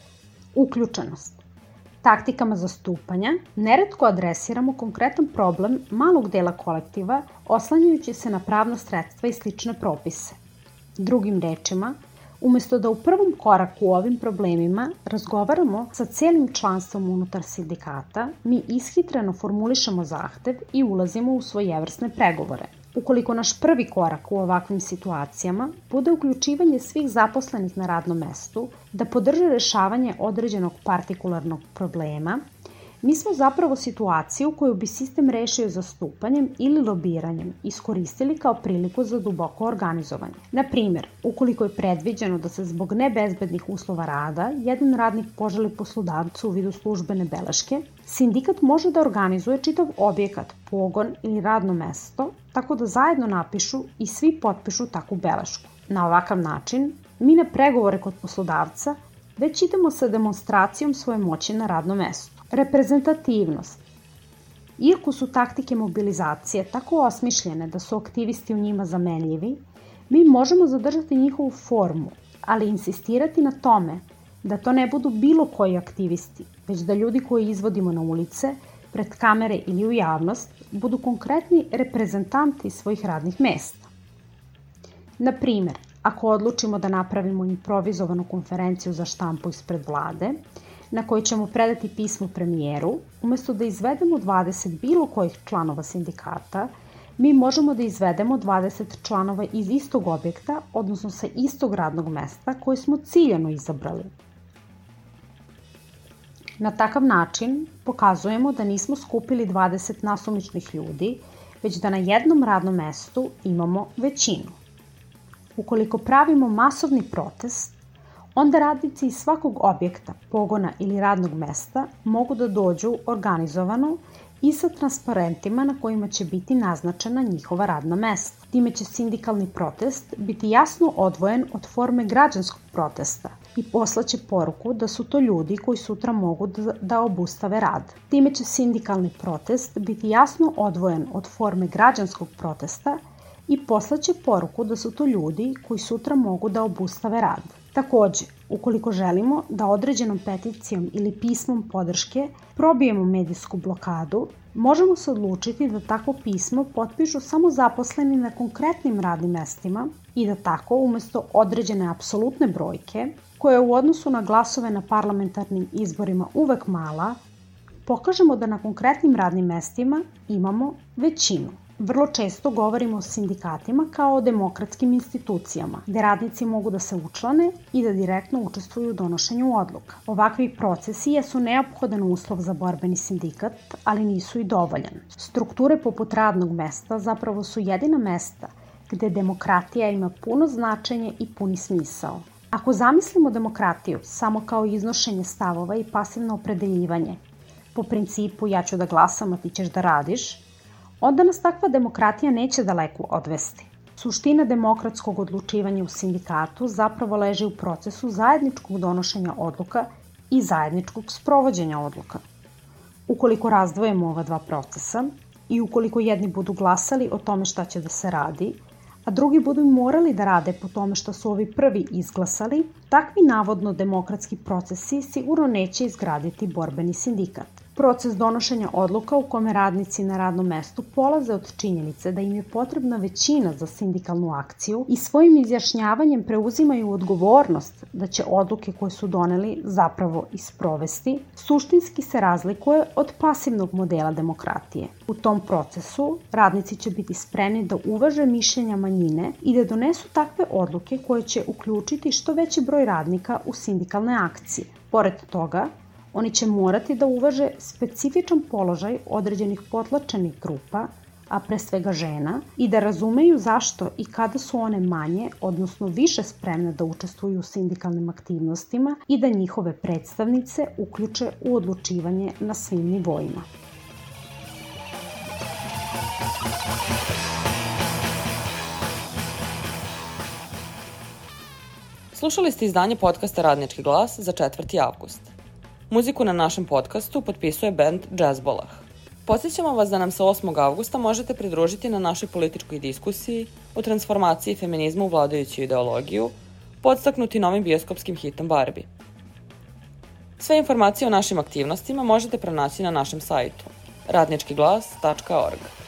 Uključenost. Taktikama zastupanja neretko adresiramo konkretan problem malog dela kolektiva oslanjajući se na pravna sredstva i slične propise. Drugim rečima, umesto da u prvom koraku u ovim problemima razgovaramo sa celim članstvom unutar sindikata, mi ishitreno formulišemo zahtev i ulazimo u svojevrsne pregovore. Ukoliko naš prvi korak u ovakvim situacijama bude uključivanje svih zaposlenih na radnom mestu da podrže rešavanje određenog partikularnog problema, mi smo zapravo situaciju koju bi sistem rešio zastupanjem ili lobiranjem iskoristili kao priliku za duboko organizovanje. Na primer, ukoliko je predviđeno da se zbog nebezbednih uslova rada jedan radnik poželi poslodavcu u vidu službene beleške, sindikat može da organizuje čitav objekat, pogon ili radno mesto, tako da zajedno napišu i svi potpišu takvu belešku. Na ovakav način, mi na pregovore kod poslodavca već idemo sa demonstracijom svoje moći na radnom mestu. Reprezentativnost. Iako su taktike mobilizacije tako osmišljene da su aktivisti u njima zamenljivi, mi možemo zadržati njihovu formu, ali insistirati na tome da to ne budu bilo koji aktivisti, već da ljudi koji izvodimo na ulice, pred kamere ili u javnost, budu konkretni reprezentanti svojih radnih mesta. Na primer, ako odlučimo da napravimo improvizovanu konferenciju za štampu ispred vlade, na kojoj ćemo predati pismo premijeru, umesto da izvedemo dvadeset bilo kojih članova sindikata, mi možemo da izvedemo dvadeset članova iz istog objekta, odnosno sa istog radnog mesta koje smo ciljano izabrali. Na takav način pokazujemo da nismo skupili dvadeset nasumičnih ljudi, već da na jednom radnom mestu imamo većinu. Ukoliko pravimo masovni protest, onda radnici iz svakog objekta, pogona ili radnog mesta mogu da dođu organizovano i sa transparentima na kojima će biti naznačena njihova radna mesta. Time će sindikalni protest biti jasno odvojen od forme građanskog protesta i poslaće poruku da su to ljudi koji sutra mogu da, da obustave rad. Time će sindikalni protest biti jasno odvojen od forme građanskog protesta i poslaće poruku da su to ljudi koji sutra mogu da obustave rad. Takođe, ukoliko želimo da određenom peticijom ili pismom podrške probijemo medijsku blokadu, možemo se odlučiti da takvo pismo potpišu samo zaposleni na konkretnim radnim mestima i da tako, umesto određene apsolutne brojke, koja je u odnosu na glasove na parlamentarnim izborima uvek mala, pokažemo da na konkretnim radnim mestima imamo većinu. Vrlo često govorimo o sindikatima kao o demokratskim institucijama, gde radnici mogu da se učlane i da direktno učestvuju u donošenju odluka. Ovakvi procesi jesu neophodan uslov za borbeni sindikat, ali nisu i dovoljan. Strukture poput radnog mesta zapravo su jedina mesta gde demokratija ima puno značenje i puni smisao. Ako zamislimo demokratiju samo kao iznošenje stavova i pasivno opredeljivanje, po principu ja ću da glasam, a ti ćeš da radiš, onda nas takva demokratija neće daleko odvesti. Suština demokratskog odlučivanja u sindikatu zapravo leži u procesu zajedničkog donošenja odluka i zajedničkog sprovođenja odluka. Ukoliko razdvojimo ova dva procesa i ukoliko jedni budu glasali o tome šta će da se radi, a drugi budu morali da rade po tome što su ovi prvi izglasali, takvi navodno demokratski procesi sigurno neće izgraditi borbeni sindikat. Proces donošenja odluka u kome radnici na radnom mestu polaze od činjenice da im je potrebna većina za sindikalnu akciju i svojim izjašnjavanjem preuzimaju odgovornost da će odluke koje su doneli zapravo i sprovesti, suštinski se razlikuje od pasivnog modela demokratije. U tom procesu radnici će biti spremni da uvaže mišljenja manjine i da donesu takve odluke koje će uključiti što veći broj radnika u sindikalne akcije. Pored toga, oni će morati da uvaže specifičan položaj određenih potlačenih grupa, a pre svega žena, i da razumeju zašto i kada su one manje, odnosno više spremne da učestvuju u sindikalnim aktivnostima i da njihove predstavnice uključe u odlučivanje na svim nivoima. Slušali ste izdanje podcasta Radnički glas za četvrti avgust. Muziku na našem podcastu potpisuje band Jazzbolah. Podsjećamo vas da nam se osmog avgusta možete pridružiti na našoj političkoj diskusiji o transformaciji feminizma u vladajuću ideologiju, podstaknuti novim bioskopskim hitom Barbie. Sve informacije o našim aktivnostima možete pronaći na našem sajtu radnički glas tačka org.